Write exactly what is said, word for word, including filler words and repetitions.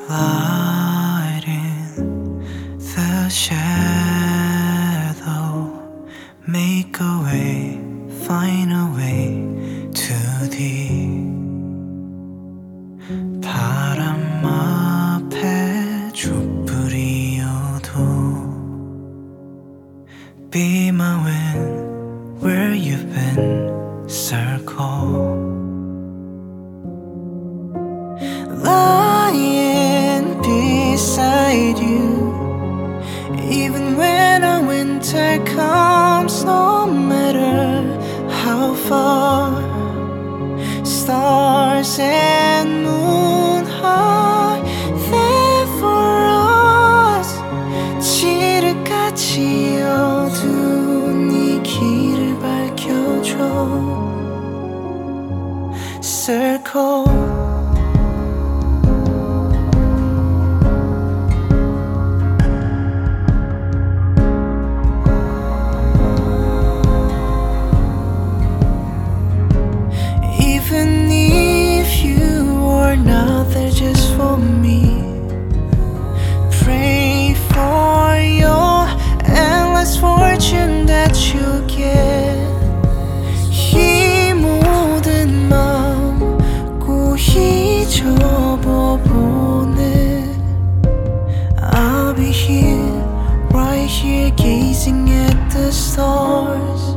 light in the shadow, make a way, find a way to thee. 바람 앞에 촛불이어도 be my wind where you've been, circle. Lying beside you, even when our winter comes, no matter how far. Stars and moon are there for us. 지름같이 어두운 이 길을 밝혀줘. Circle. Even if you are not there just for me, pray for your endless fortune that you get. 이 모든 마음 고이 접어보네. I'll be here, right here, gazing at the stars.